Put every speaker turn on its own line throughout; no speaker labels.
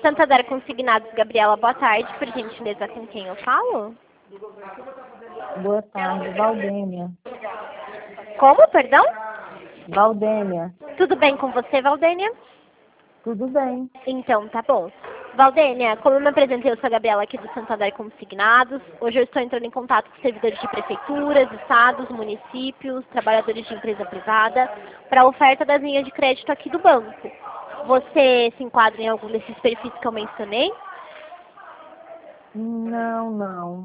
Santander Consignados, Gabriela, boa tarde. Por gentileza, com quem eu falo?
Boa tarde, Valdênia.
Como, perdão?
Valdênia,
Tudo bem com você, Valdênia?
tudo bem?
Então, tá bom. Valdênia, como eu me apresentei, eu sou a Gabriela aqui do Santander Consignados. Hoje eu estou entrando em contato com servidores de prefeituras, estados, municípios, trabalhadores de empresa privada, para a oferta das linhas de crédito aqui do banco. Você se enquadra em algum desses perfis que eu mencionei?
Não.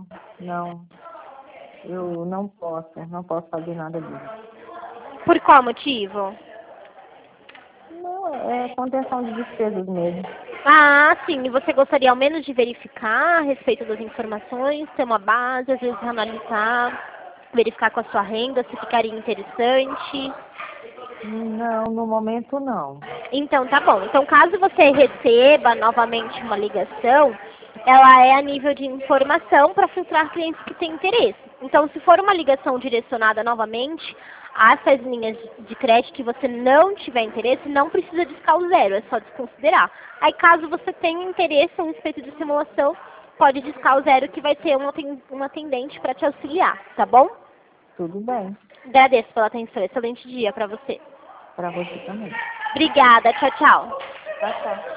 Eu não posso fazer nada disso.
Por qual motivo?
Não, é contenção de despesas mesmo.
Ah, sim. E você gostaria ao menos de verificar a respeito das informações, ter uma base, às vezes analisar, verificar com a sua renda se ficaria interessante?
Não, no momento não.
Então, tá bom. Então, caso você receba novamente uma ligação, ela é a nível de informação para filtrar clientes que têm interesse. Então, se for uma ligação direcionada novamente a essas linhas de crédito e você não tiver interesse, não precisa discar o zero, é só desconsiderar. Aí, caso você tenha interesse a respeito de simulação, pode discar o zero que vai ter um atendente para te auxiliar, tá bom?
Tudo bem.
Agradeço pela atenção. Excelente dia para você.
Para você também.
Obrigada. Tchau, tchau.
Tá.